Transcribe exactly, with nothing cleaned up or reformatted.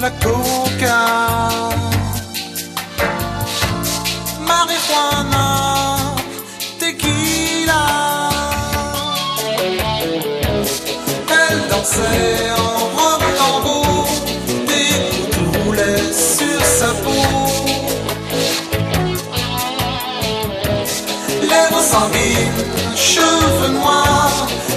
la coca, marijuana, tequila. Elle dansait en robe lambeau, des gouttes roulaient sur sa peau. Lèvres sanguines, cheveux noirs,